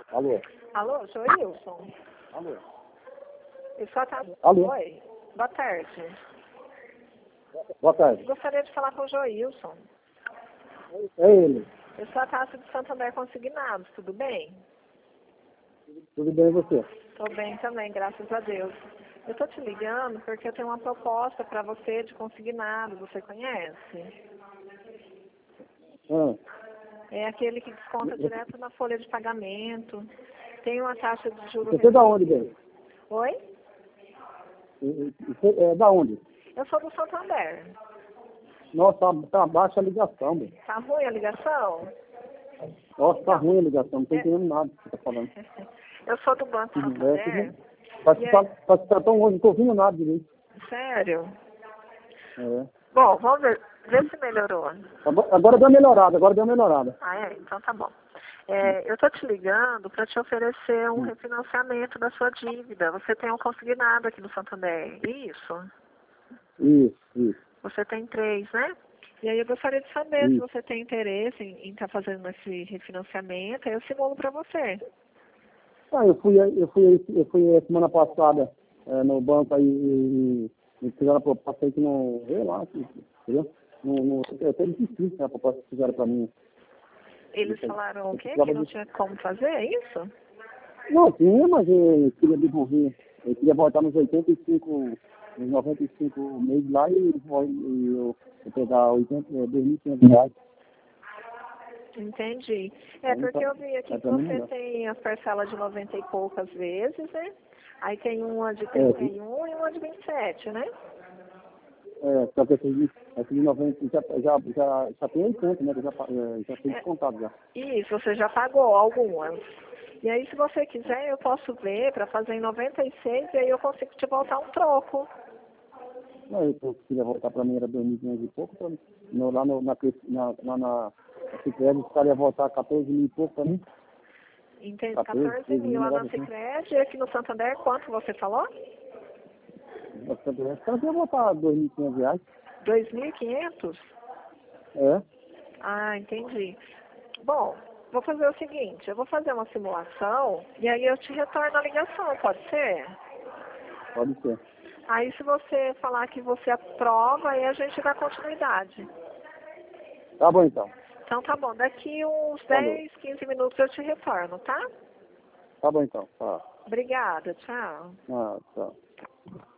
Alô? Alô, Joilson? Alô? Eu só tá... Alô? Oi, boa tarde. Boa tarde. Gostaria de falar com o Joilson. É ele. Eu sou a Tássia de Santander Consignados, tudo bem? Tudo bem e você? Tô bem também, graças a Deus. Eu tô te ligando porque eu tenho uma proposta para você de consignado, você conhece? Ah, É aquele que desconta direto na folha de pagamento. Tem uma taxa de juros... você é da onde, bem? Oi? Você é da onde? Eu sou do Santander. Nossa, tá baixa a ligação, bem. Tá ruim a ligação? Nossa, tá ruim a ligação, não tô entendendo nada do que você tá falando. Eu sou do Banco Santander. Parece que tá tão longe, não tô ouvindo nada direito. Sério? É. Bom, vamos ver se melhorou. Agora deu uma melhorada. Ah, é? Então tá bom. Eu tô te ligando para te oferecer um refinanciamento da sua dívida. Você tem um consignado aqui no Santander, isso? Isso. Você tem 3, né? E aí eu gostaria de saber se Isso. você tem interesse em estar fazendo esse refinanciamento, aí eu simulo para você. Ah, eu fui semana passada no banco aí e fizeram a proposta aí que não veio lá, entendeu? Eu até difícil, né, a proposta que fizeram para mim. Eles falaram o quê? Que não tinha como fazer, é isso? Não, tinha, mas eu queria devolver. Eu queria voltar nos 95 meses lá e eu pegar 2.500 reais. Entendi. Então, Porque eu vi aqui que pra mim não você dá. tem as parcelas de 90 e poucas vezes, né? Aí tem uma de 31 e uma de 27, né? Só que esse de 90 já tem 80, né? Que já foi descontado já. Isso, você já pagou algumas. E aí, se você quiser, eu posso ver para fazer em 96 e aí eu consigo te voltar um troco. Não, eu queria voltar para mim, era 2.500 e pouco, lá na Cicred, os caras iam voltar 14 mil e pouco para mim. Entende? 14 14 mil lá na assim. Cicred, e aqui no Santander, quanto você falou? Os caras iam voltar 2.500 reais. 2.500? É, Ah, entendi. Bom, vou fazer o seguinte, eu vou fazer uma simulação e aí eu te retorno a ligação, pode ser? pode ser. Aí se você falar que você aprova, aí a gente dá continuidade. Tá bom então. Então tá bom, daqui uns Falou. 10, 15 minutos eu te retorno, tá? Tá bom então. Tá. Obrigada, tchau. Tchau.